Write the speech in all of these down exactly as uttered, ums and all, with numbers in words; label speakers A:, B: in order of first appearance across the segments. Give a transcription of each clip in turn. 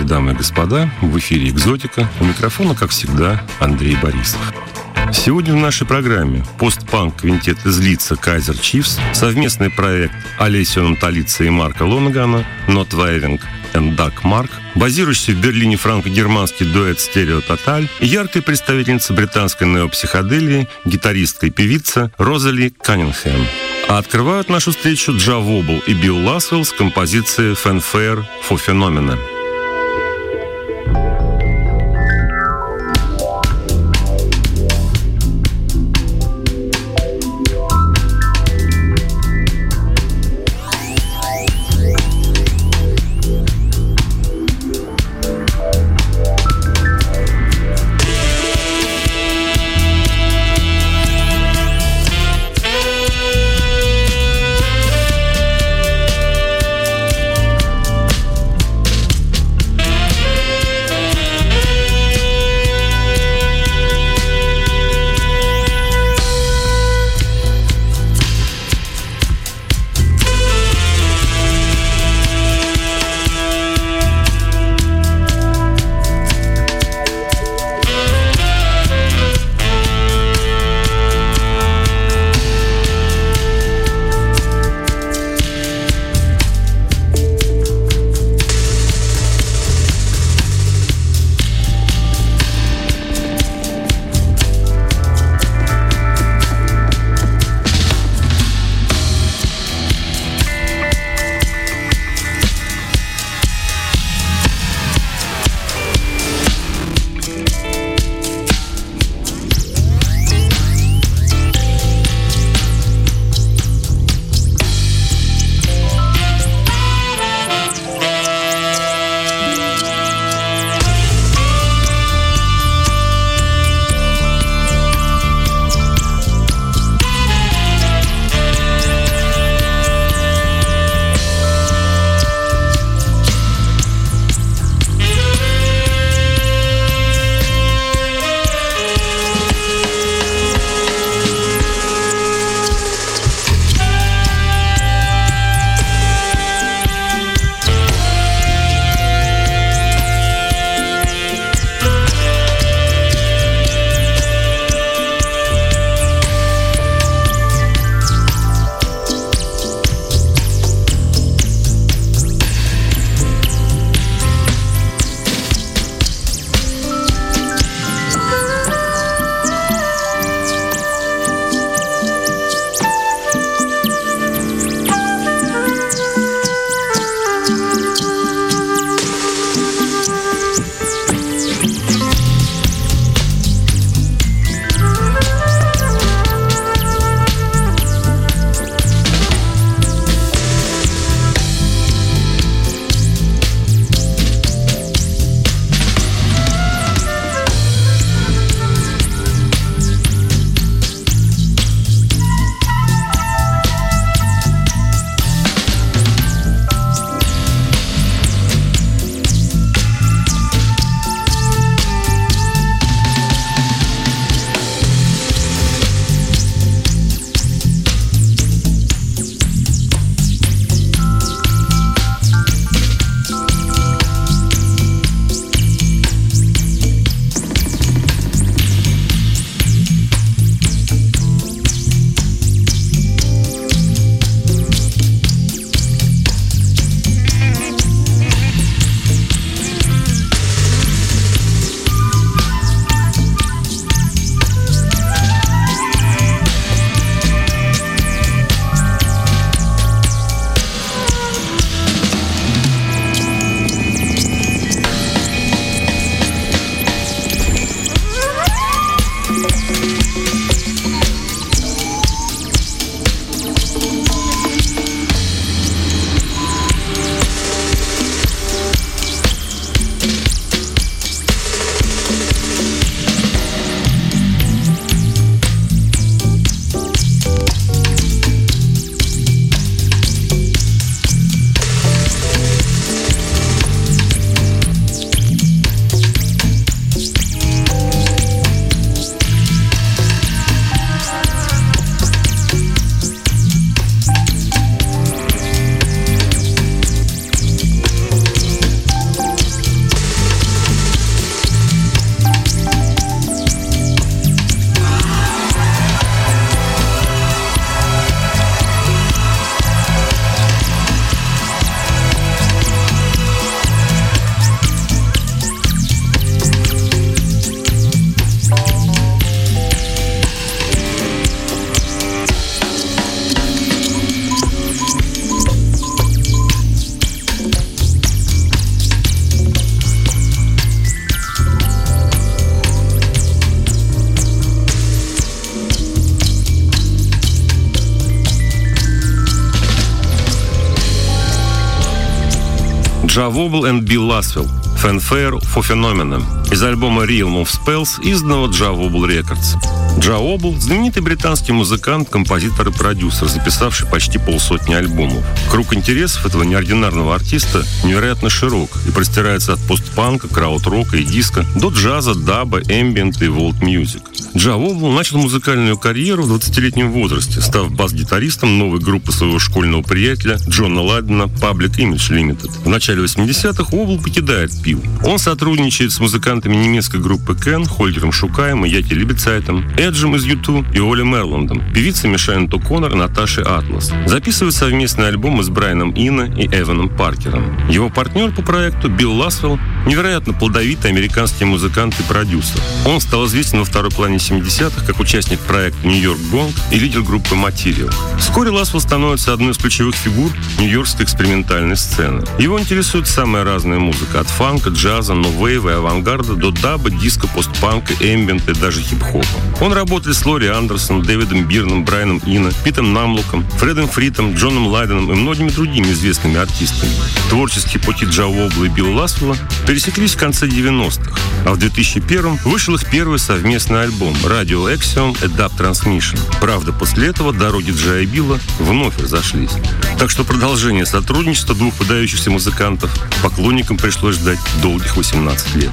A: дамы и господа, в эфире «Экзотика». У микрофона, как всегда, Андрей Борисов. Сегодня в нашей программе постпанк квинтет из Лидса Kaiser Chiefs, совместный проект Алессио Наталица и Марка Лонегана Not Waving and Doug Mark, базирующийся в Берлине франко-германский дуэт Стерео Тоталь и яркая представительница британской неопсиходелии, гитаристка и певица Розали Каннингхэм. А открывают нашу встречу Джа Вобл и Билл Ласвелл с композицией Fanfare for Phenomena. Джа Вобл и Билл Ласвелл «Fanfare for Phenomena» из альбома Realm of Spells, изданного Джа Вобл Records. Джа Вобл – знаменитый британский музыкант, композитор и продюсер, записавший почти полсотни альбомов. Круг интересов этого неординарного артиста невероятно широк и простирается от постпанка, крауд-рока и диска до джаза, даба, эмбиента и волт-мьюзик. Джа Вобл начал музыкальную карьеру в двадцатилетнем возрасте, став бас-гитаристом новой группы своего школьного приятеля Джона Лайдена Public Image Limited. В начале восьмидесятых Вобл покидает Пил. Он сотрудничает с музыкантами немецкой группы Кен, Хольгером Шукаем и Яти Либецайтом, Эджем из ю ту и Оли Мерландом, певицами Шайнет О'Коннор и Наташей Атлас. Записывает совместный альбом с Брайаном Ино и Эваном Паркером. Его партнер по проекту Билл Ласвелл – невероятно плодовитый американский музыкант и продюсер. Он стал известен во второй половине семидесятых как участник проекта «Нью-Йорк Гонг» и лидер группы «Материал». Вскоре Ласвелл становится одной из ключевых фигур нью-йоркской экспериментальной сцены. Его интересует самая разная музыка – от фанка, джаза, ноу-вейва и авангарда до даба, диска, постпанка, эмбиента и даже хип-хопа. Он работает с Лори Андерсон, Дэвидом Бирном, Брайаном Ино, Питом Намлоком, Фредом Фритом, Джоном Лайденом и многими другими известными артистами. Творческие пути Джа Вобла и Билла Ласвелла пересеклись в конце девяностых, а в две тысячи первом вышел их первый совместный альбом «Radio Axiom Adapt Transmission». Правда, после этого дороги Джа и Билла вновь разошлись. Так что продолжение сотрудничества двух выдающихся музыкантов поклонникам пришлось ждать долгих восемнадцать лет.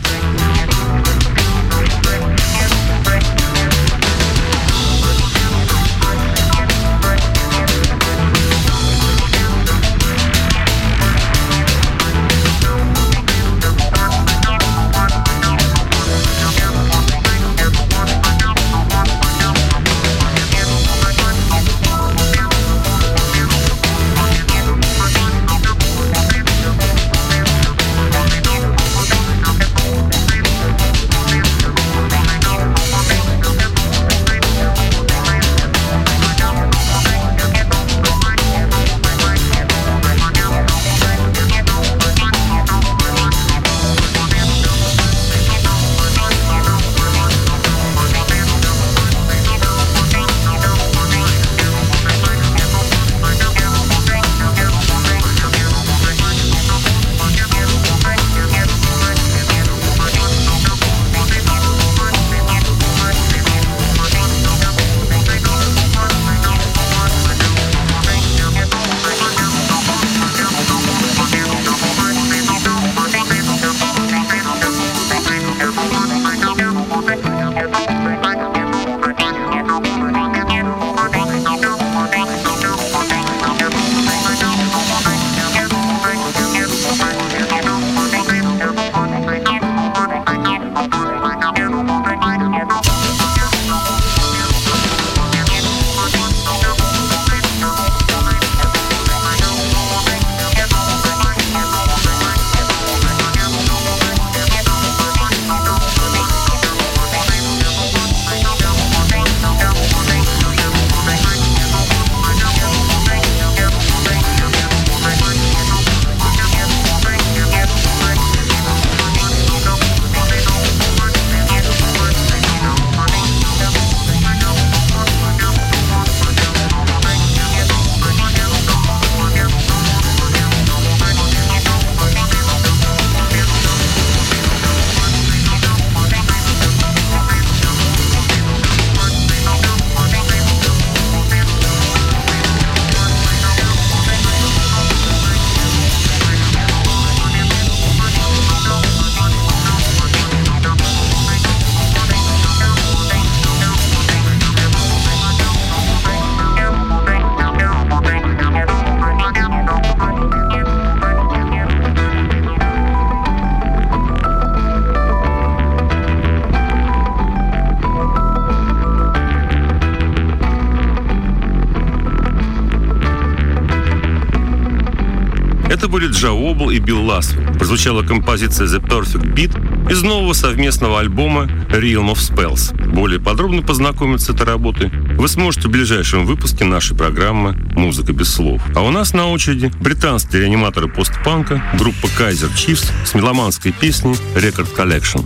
A: Это были Джа Вобл и Билл Ласвелл. Прозвучала композиция «The Perfect Beat» из нового совместного альбома «Realm of Spells». Более подробно познакомиться с этой работой вы сможете в ближайшем выпуске нашей программы «Музыка без слов». А у нас на очереди британские реаниматоры постпанка, группа Kaiser Chiefs с меломанской песней «Record Collection».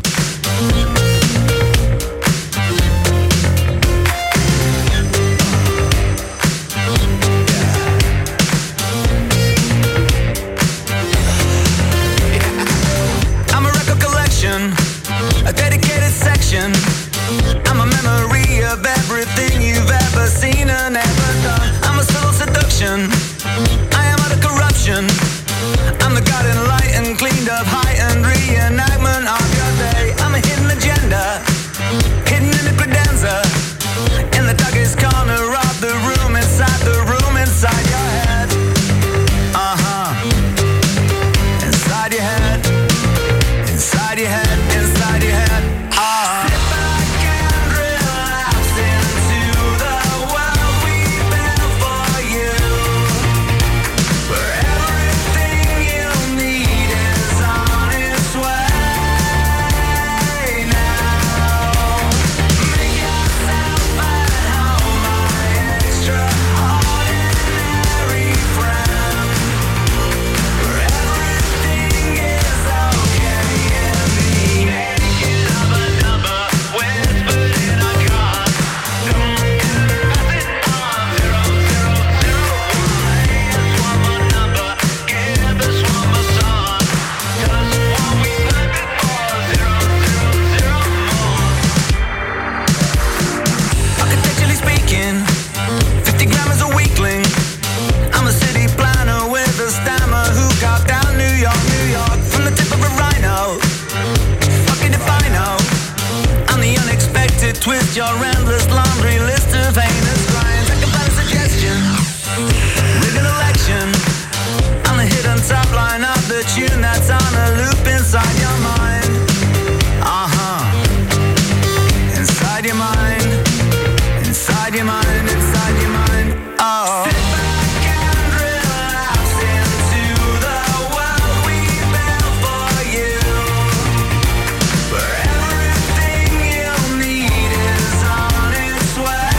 B: against your endless laundry list of heinous crimes. I can find a suggestion, rig an election, on the hidden top line of the tune that's on a loop inside your mind. Uh-huh. Inside your mind, inside your mind, inside your mind. Oh. Sit back and relax into the world we built for you, where everything you need is on its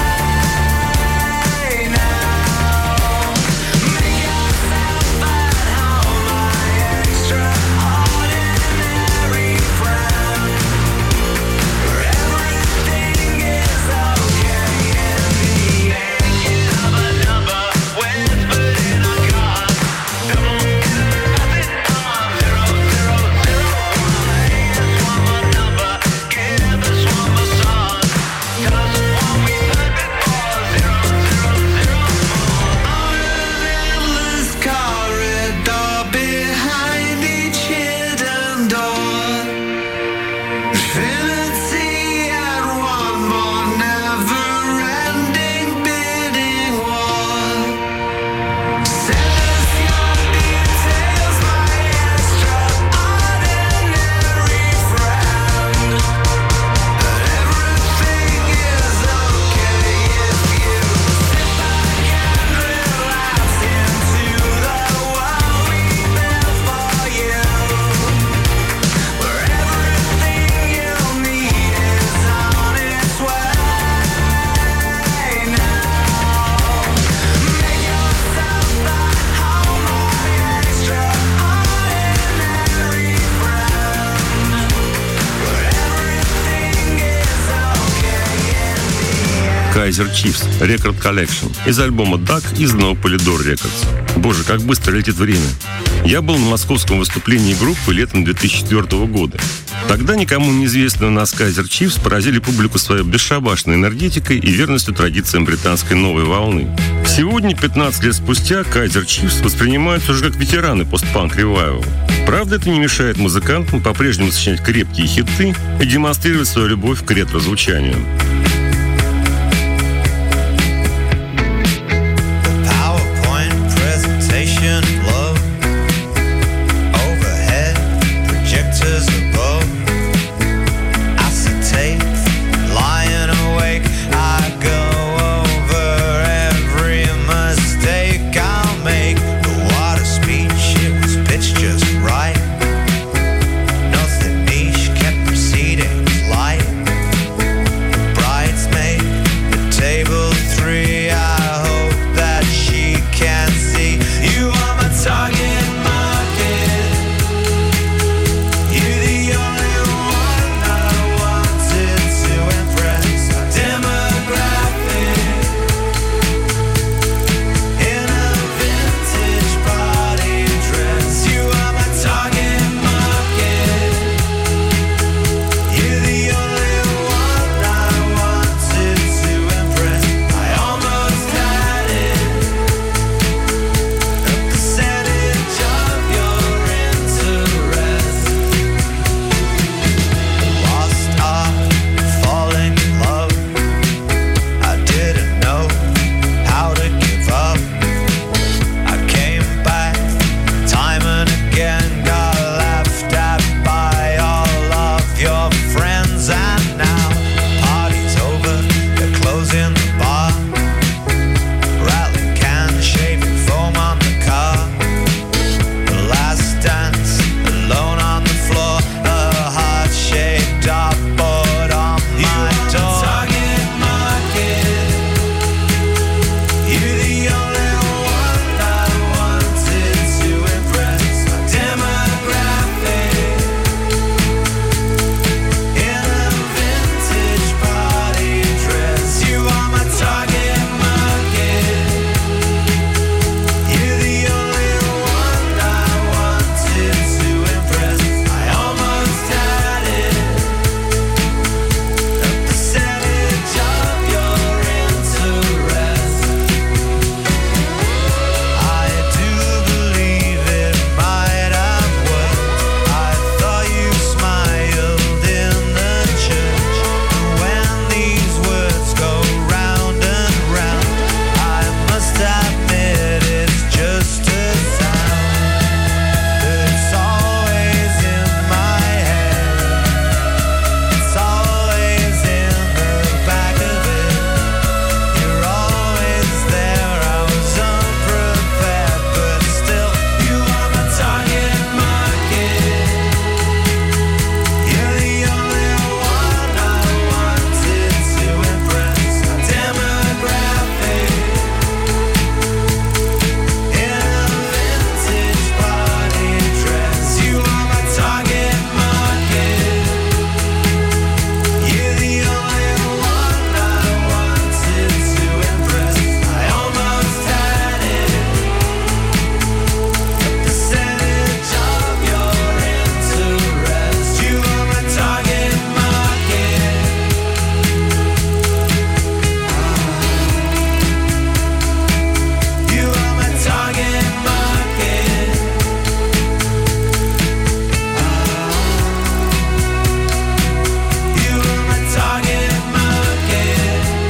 B: way now. Make yourself at home, my extraordinary friend, where everything is okay in the end. Of a number whispered in a car, double nothing on zero zero zero one. Here's one more number, give us one more song, 'cause what we heard before zero zero zero more. Out of endless corridor, behind each hidden door, infinity and one more never-ending bidding war. Send us your details, my extraordinary friend. Everything is okay if you sit back and relax into the world we built for you, where everything you need is on its way now. Make yourself at home, my extraordinary friend, where everything is okay in the end.
A: Kaiser Chiefs Record Collection из альбома Duck, изданного Polydor Records. Боже, как быстро летит время. Я был на московском выступлении группы летом две тысячи четвёртого года. Тогда никому неизвестные у нас Kaiser Chiefs поразили публику своей бесшабашной энергетикой и верностью традициям британской новой волны. Сегодня, пятнадцать лет спустя, Kaiser Chiefs воспринимаются уже как ветераны постпанк ревайвал. Правда, это не мешает музыкантам по-прежнему сочинять крепкие хиты и демонстрировать свою любовь к ретро-звучанию.
B: PowerPoint presentation of love. Overhead, projectors above. Acetate, lying awake. I go over every mistake I'll make. The water speech, it was pitched just right. Nothing niche, kept proceeding light. Bright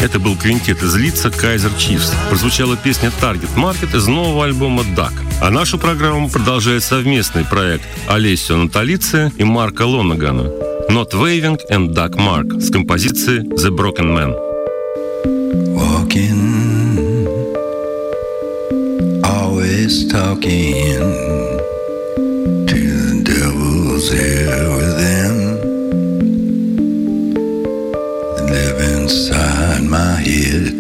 A: Это был квинтет из Лидса Kaiser Chiefs. Прозвучала песня Target Market из нового альбома Duck. А нашу программу продолжает совместный проект Алессио Наталиция и Марка Лонагана Not Waving and Doug Mark с композицией The Broken Man.
C: Walking, always talking to the devils here within. Live inside my head.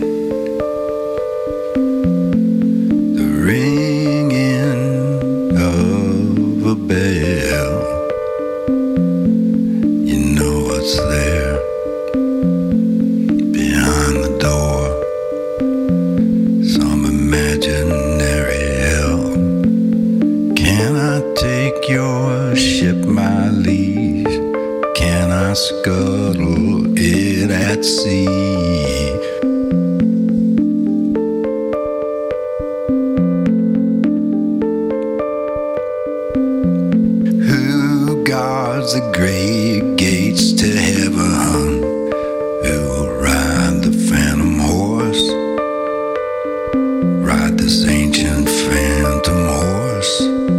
C: The ringing of a bell. You know what's there behind the door. Some imaginary hell. Can I take your ship, my liege? Can I scuttle it at sea? Who guards the great gates to heaven? Who will ride the phantom horse? Ride this ancient phantom horse?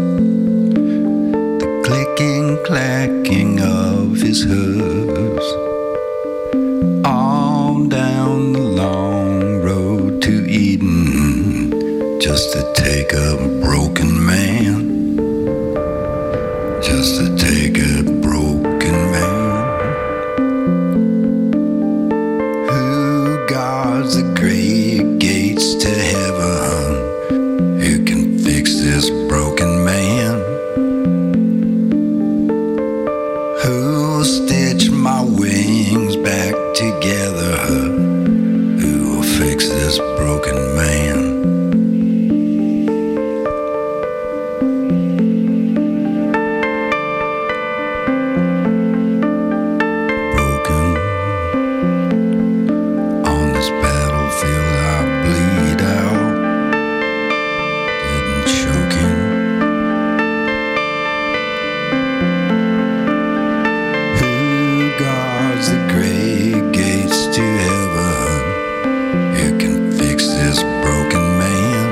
C: The clicking, clacking of his hooves, all down the long road to Eden, just to take a broken man, just to take a broken man. Who guards the great gates to heaven? Who can fix this broken man? Who'll stitch my wings back together? Who will fix this broken man? Broken on this battlefield, I bleed out, dead and choking. Who guards the great gates to heaven? Who can fix this broken man?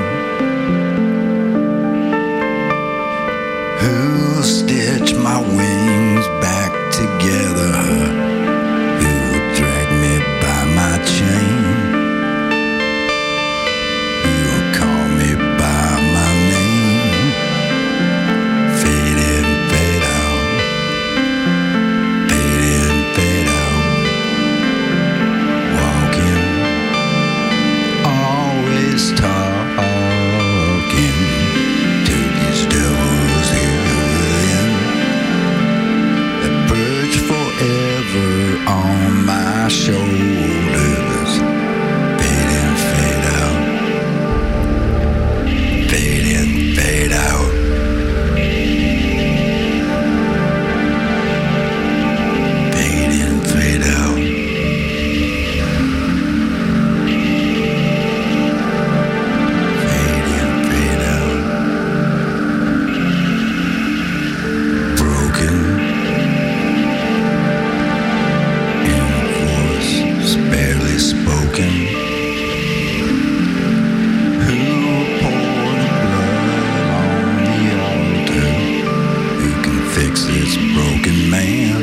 C: Who'll stitch my wings back together? Who'll drag me by my chain? Who'll call me by my name? Fade in, fade out. Fade in, fade out. Walking, always talking to these devils here within, that perch forever on my shoulders. Fade in, fade out. Fade in, fade out. Fade in, fade out. Fade in, fade out. Broken in voice, barely spoken. Who poured blood on the altar? Who can fix this broken man?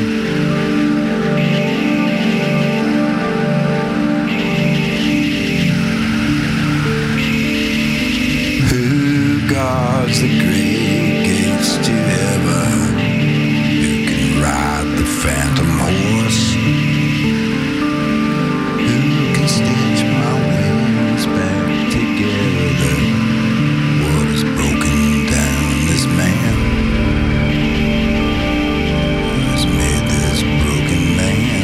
C: Who guards the great gates to heaven? Who can ride the phantom horse? Who can stitch my wings back together? What has broken down this man? Who has made this broken man?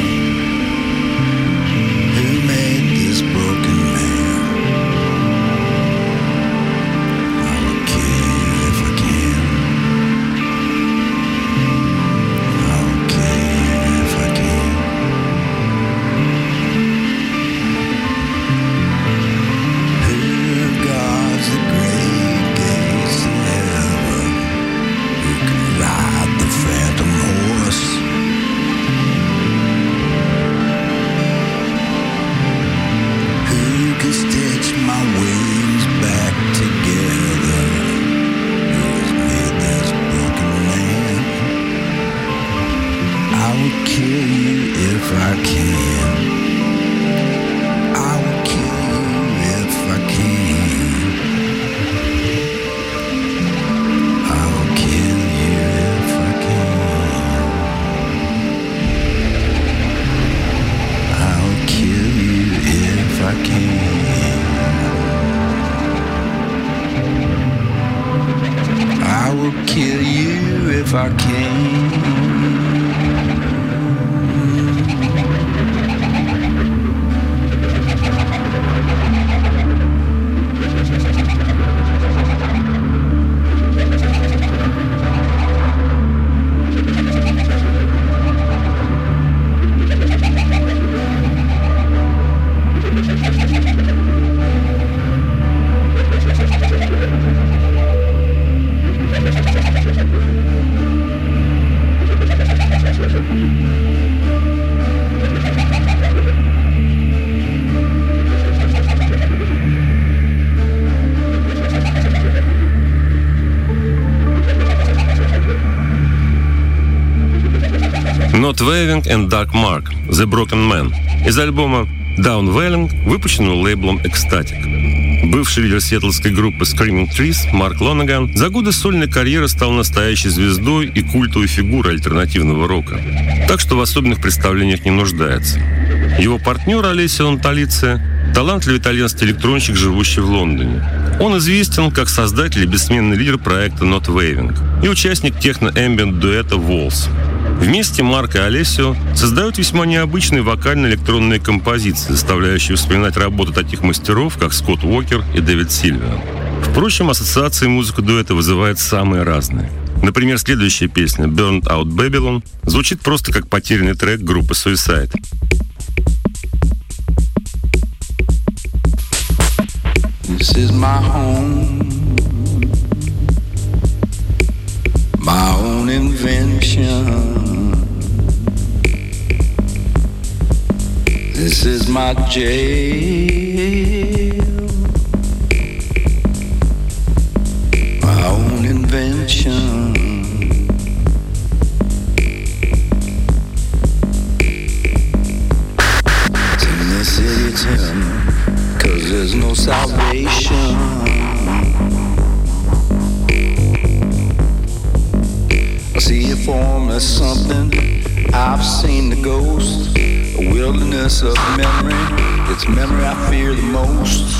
C: Who made this broken man? I'll kill if I
A: Not Waving and Dark Mark The Broken Man из альбома Down Welling, выпущенного лейблом Ecstatic. Бывший лидер сиэтлской группы Screaming Trees Марк Лонаган за годы сольной карьеры стал настоящей звездой и культовой фигурой альтернативного рока, так что в особенных представлениях не нуждается. Его партнер Алессио Наталице – талантливый итальянский электронщик, живущий в Лондоне. Он известен как создатель и бессменный лидер проекта Not Waving и участник техно-эмбиент дуэта Walls. Вместе Марк и Алессио создают весьма необычные вокально-электронные композиции, заставляющие вспоминать работу таких мастеров, как Скотт Уокер и Дэвид Сильвиан. Впрочем, ассоциации музыка дуэта вызывает самые разные. Например, следующая песня «Burned Out Babylon» звучит просто как потерянный трек группы Suicide.
C: This is my home, my own invention. This is my jail, my own invention. It's in the city, tell me, 'cause there's no salvation. I see you form as something, I've seen the ghost, a wilderness of memory, it's memory I fear the most.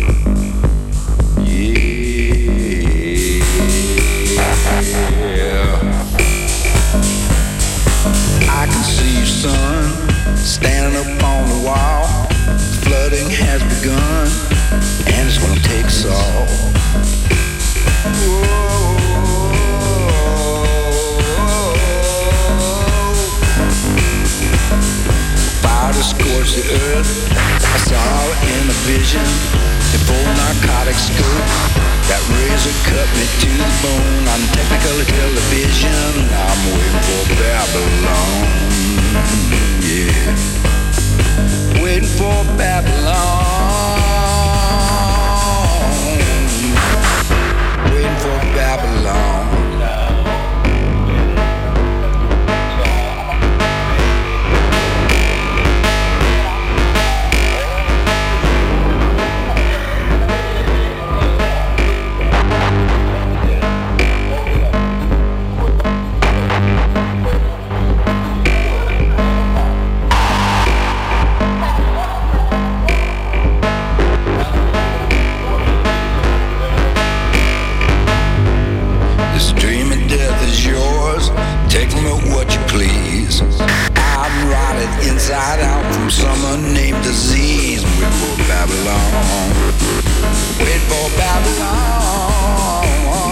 C: Yeah, I can see you, son, standing up on the wall. Flooding has begun, and it's gonna take us all. Whoa. Fire to scorch the earth, I saw it in a vision, a full narcotic scope. That razor cut me to the bone on Technicolor television. I'm waiting for Babylon, yeah. Waiting for Babylon, waiting for Babylon. Inside out from some unnamed disease. Wait for Babylon, wait for Babylon.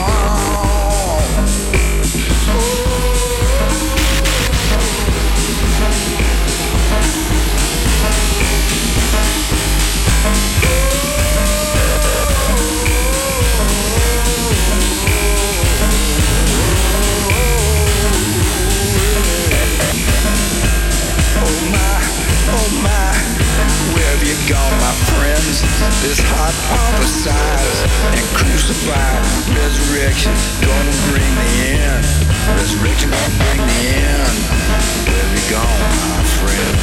C: Gone, my friends, this hot homicide and crucified resurrection gonna bring the end. Resurrection gonna bring the end. Where have you gone, my friends?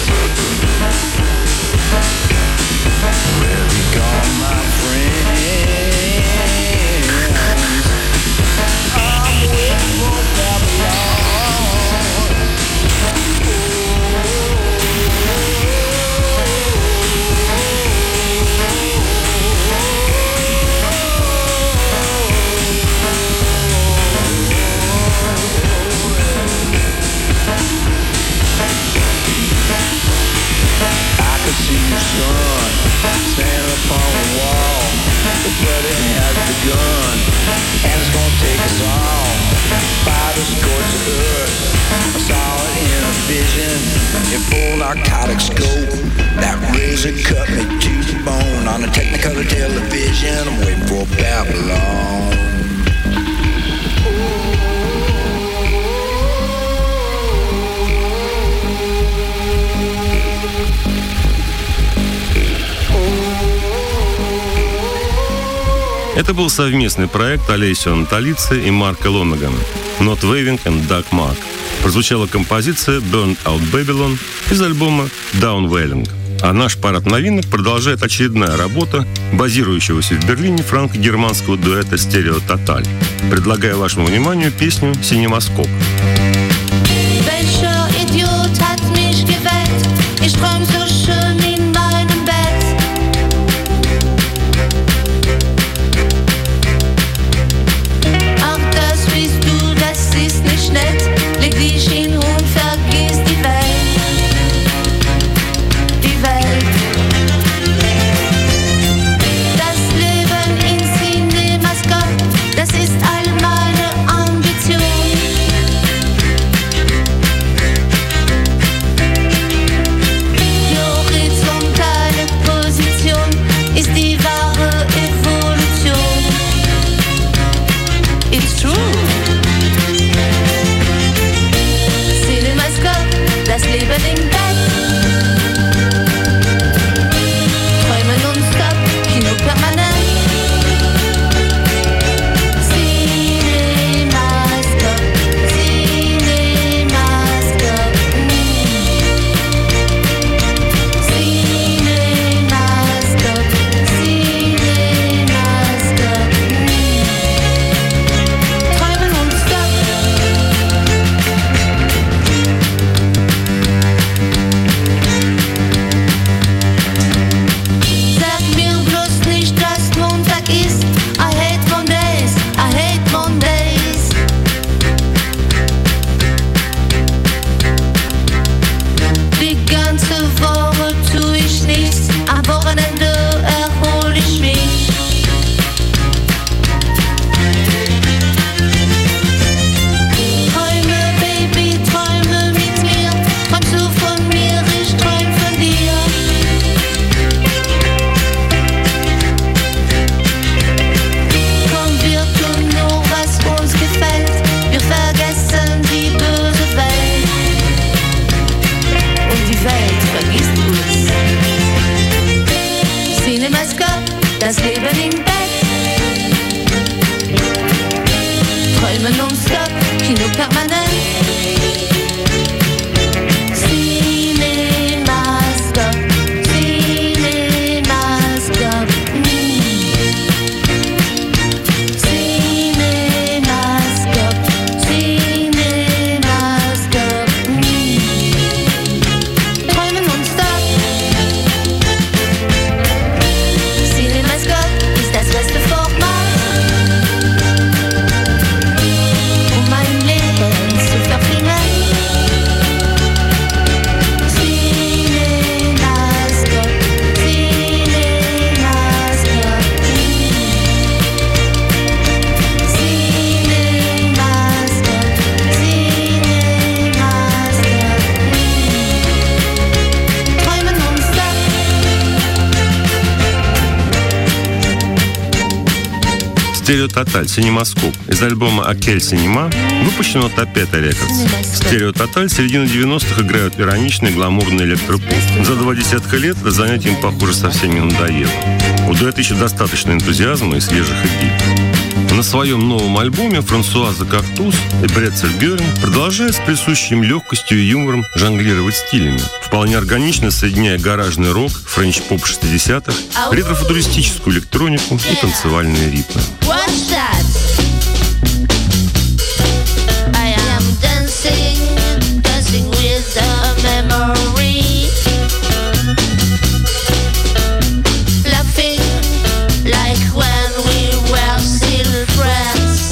C: Where have you gone, my friends? I'm waiting for Babylon. See you, son, stand up on the wall. The flooding has begun, and it's gonna take us all. Fire to scorch the earth, I saw it in a vision, in full narcotic scope. That razor cut me to the bone on a Technicolor television. I'm waiting for Babylon.
A: Это был совместный проект Алессио Наталице и Марка Лонагана «Not Waving and Dark Mark». прозвучала композиция «Burn Out Babylon» из альбома «Downwelling». А наш парад новинок продолжает очередная работа базирующегося в Берлине франко-германского дуэта «Стерео Тоталь». Предлагаю вашему вниманию песню «Синемаскоп».
D: Welcher Idiot hat mich geweckt? Ich träum so schön in meinem Bett. Ach, das bist du, das ist nicht nett. Leg dich hin und vergiss die Welt. Die Welt. Das Leben in Cinemascope, das ist all meine Ambition. Ist die wahre Evolution. It's true. Cinemascope, das Leben im Bett. Träume nonstop, Kino permanent. Cinemascope, Cinemascope. Das Leben im Bett. Träume nonstop, Kino permanent. Cinemascope, Cinemascope. Cinemascope, Cinemascope. Träume nonstop. Ist das beste Format, um mein Leben zu verbringen. Cinemascope, Cinemascope. Cinemascope, Cinemascope. Träume nonstop.
A: «Стерео Тоталь», «Синемаскоп» из альбома «Акель Синема» выпущено Топета Рекордс. «Стерео Тоталь» с середины девяностых играют ироничный гламурный электропоп. За два десятка лет это занятие им, похоже, совсем не надоело. У дуэта еще достаточно энтузиазма и свежих идей. На своем новом альбоме Франсуаза Кактус и Бретцель Бёрн продолжают с присущей им легкостью и юмором жонглировать стилями, вполне органично соединяя гаражный рок, френч-поп шестидесятых, ретро-футуристическую электронику и танцевальные ритмы.
D: What's that? I am dancing, dancing with a memory. Laughing like when we were still friends.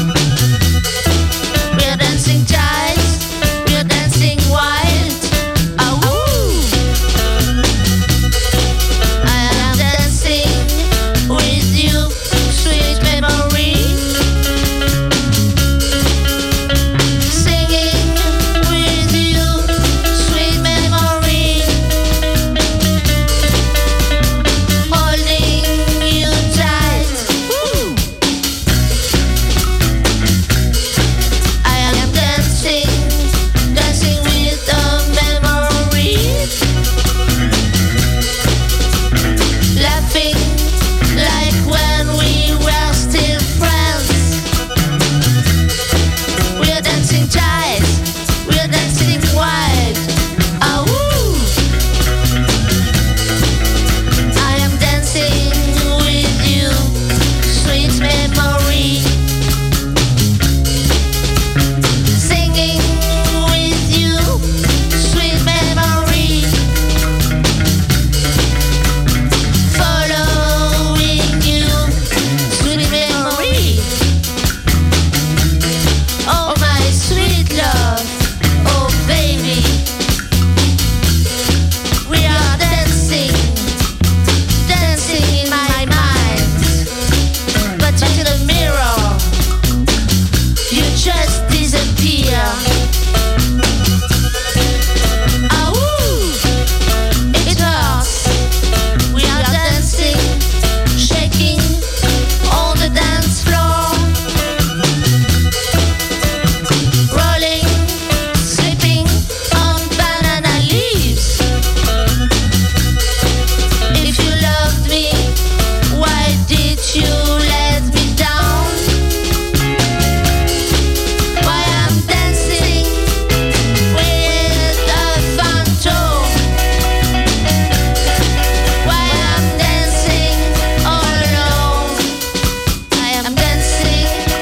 D: We're dancing tight, we're dancing wild. Oh, I am dancing with you, sweet memory. Singing with you, sweet memory.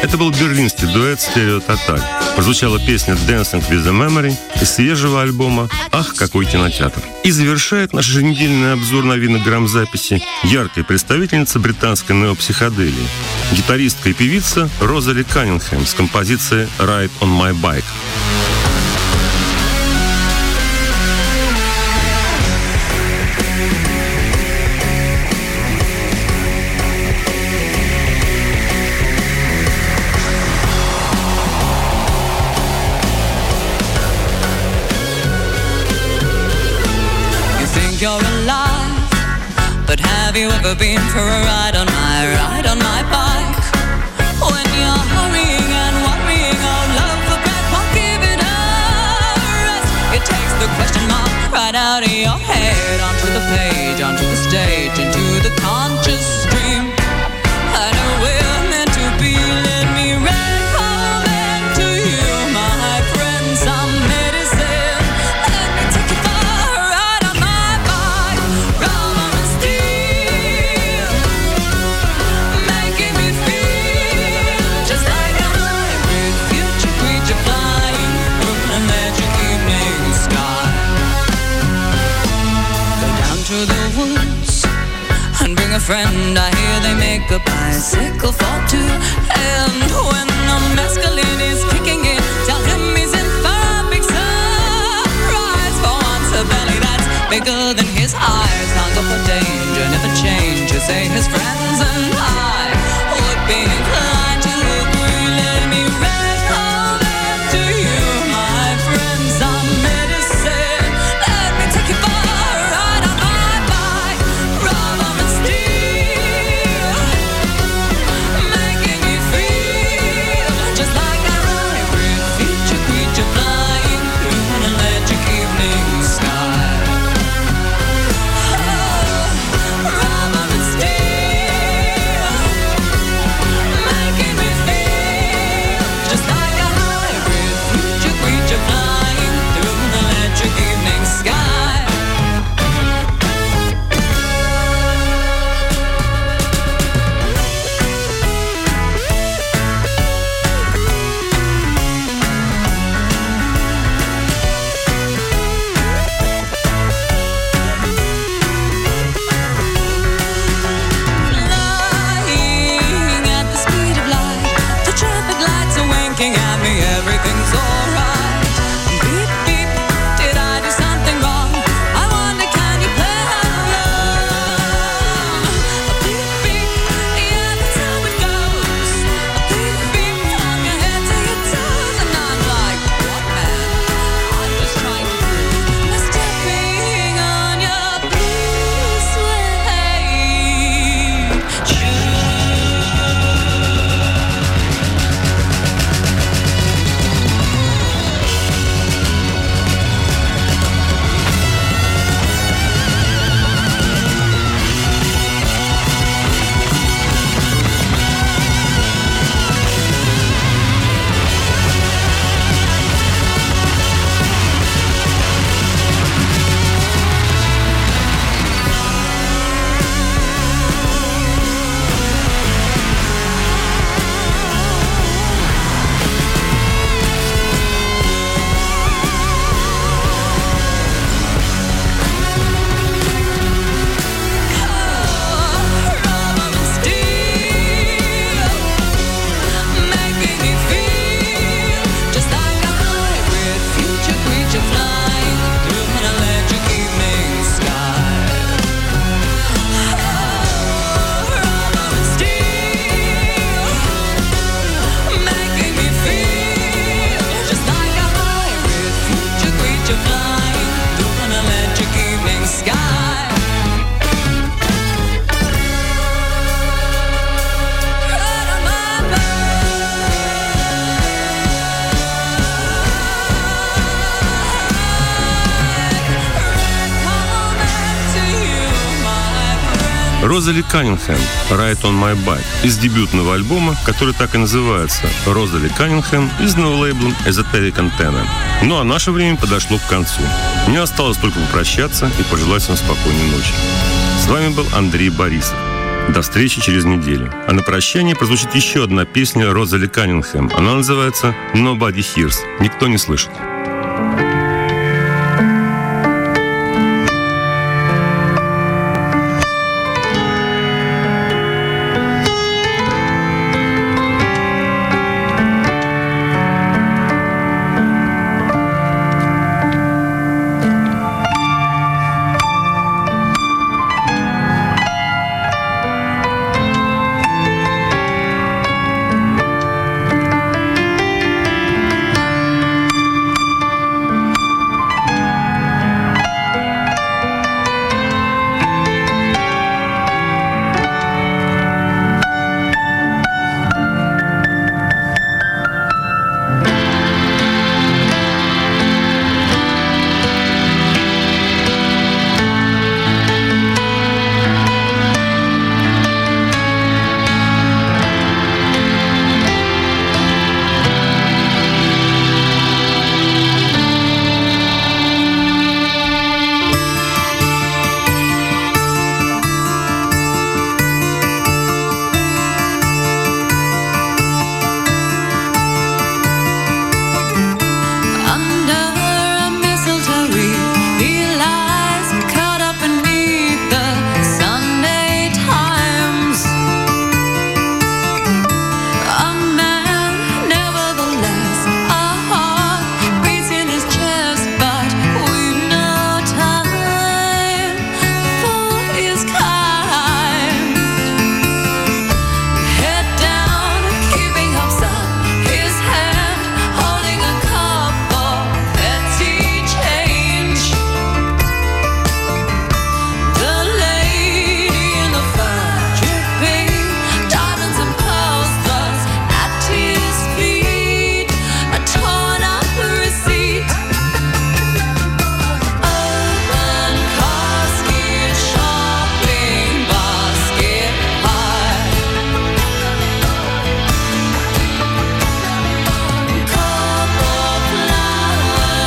A: Это был берлинский дуэт Stereo Total. Прозвучала песня «Dancing with the Memory» из свежего альбома «Ах, какой кинотеатр». И завершает наш еженедельный обзор новинок грамзаписи яркая представительница британской неопсиходелии, гитаристка и певица Розали Каннингем с композицией «Ride on my bike».
E: You're alive, but have you ever been for a ride on my, ride on my bike? When you're hurrying and worrying, oh love for breath won't give it a rest. It takes the question mark right out of your head, onto the page, onto the stage, into the conscious stream. I know we're meant to be, let me recommend to you, my friend, some medicine. Let me take you for a ride on my rubber and steel, making me feel just like a hybrid future creature flying through an electric evening sky. Go down to the woods and bring a friend. I hear they make a bicycle for two. And when the mescaline is kicking in, tell him he's in for a big surprise. For once a belly that's bigger than his eyes, hunger for danger, never change. You say his friends and I would be inclined to agree. Let me recommend to you, my friend, some medicine. Let me take you for a ride on my bike, rubber and steel, making me feel just like a hybrid future creature flying through an electric evening sky. Rubber and steel, making me feel just like a hybrid future creature flying through an electric evening sky. Flying at the speed of light, the traffic lights are winking at me, everything's alright. Beep, beep, did I do something wrong? I wonder, can you play along? Beep, beep, yeah, that's how it goes. Beep, beep, from your head to your toes. And I'm like, what man? I'm just trying to prove I'm stepping on your blue suede shoes. Rubber and steel, making me feel just like a hybrid future creature flying through an electric evening sky. Rubber and steel, making me feel just like a hybrid future creature flying through an electric evening sky. Ride on my bike, recommend to you, my friend.
A: Розали Каннингем «Ride on my bike» из дебютного альбома, который так и называется «Розали Каннингем» и с новолейблом Esoteric Antenna. Ну а наше время подошло к концу. Мне осталось только попрощаться и пожелать вам спокойной ночи. С вами был Андрей Борисов. До встречи через неделю. А на прощание прозвучит еще одна песня Розали Каннингем. Она называется «Nobody Hears». Никто не слышит.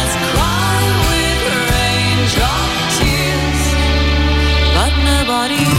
E: Nobody